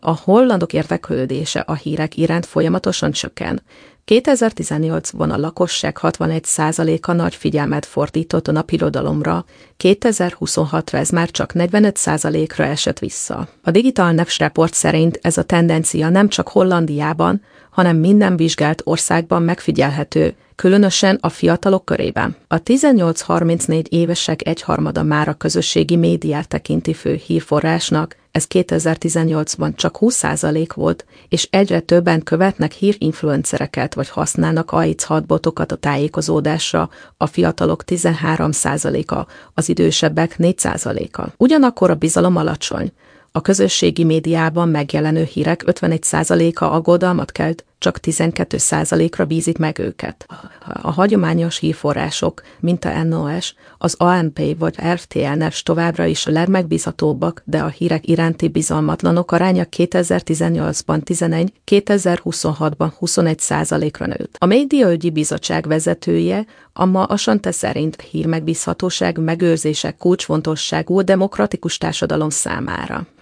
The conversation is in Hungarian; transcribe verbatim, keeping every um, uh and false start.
A hollandok érdeklődése a hírek iránt folyamatosan csökken. kétezer-tizennyolcban a lakosság hatvanegy százaléka nagy figyelmet fordított a napirodalomra, kétezer-huszonhatra ez már csak negyvenöt százalékra esett vissza. A Digital News Report szerint ez a tendencia nem csak Hollandiában, hanem minden vizsgált országban megfigyelhető, különösen a fiatalok körében. A tizennyolc-harmincnégy évesek egyharmada már a közösségi médiát tekinti fő hírforrásnak, ez kétezer-tizennyolcban csak húsz százalék volt, és egyre többen követnek hírinfluencereket vagy használnak á i cé chatbotokat a tájékozódásra, a fiatalok tizenhárom százaléka, az idősebbek négy százaléka. Ugyanakkor a bizalom alacsony. A közösségi médiában megjelenő hírek ötvenegy százaléka aggodalmat kelt, csak tizenkét százalékra bízik meg őket. A hagyományos hírforrások, mint a en o es, az á en pé vagy er té el News továbbra is a legmegbízhatóbbak, de a hírek iránti bizalmatlanok aránya kétezer-tizennyolcban tizenegy, kétezer-huszonhatban huszonegy százalékra nőtt. A Médiaügyi Bizottság vezetője, Amma Asante szerint hírmegbízhatóság megőrzése kulcsfontosságú a demokratikus társadalom számára.